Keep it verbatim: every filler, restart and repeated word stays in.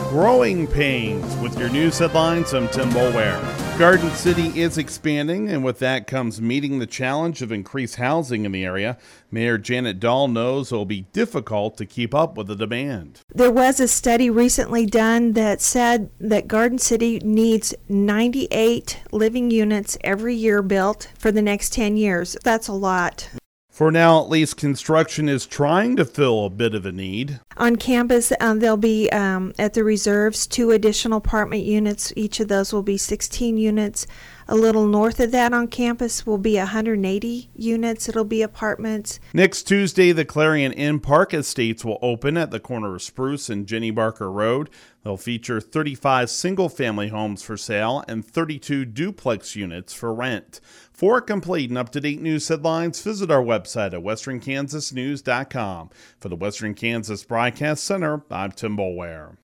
Growing pains. With your news headlines, I'm Tim Boulware. Garden City is expanding, and with that comes meeting the challenge of increased housing in the area. Mayor Janet Dahl knows it will be difficult to keep up with the demand. There was a study recently done that said that Garden City needs ninety-eight living units every year built for the next ten years. That's a lot. For now, at least, construction is trying to fill a bit of a need. On campus, um, there'll be, um, at the reserves, two additional apartment units. Each of those will be sixteen units. A little north of that on campus will be one hundred eighty units. It'll be apartments. Next Tuesday, the Clarion Inn Park Estates will open at the corner of Spruce and Jenny Barker Road. They'll feature thirty-five single-family homes for sale and thirty-two duplex units for rent. For complete and up-to-date news headlines, visit our website at western kansas news dot com. For the Western Kansas Broadcast Center, I'm Tim Boulware.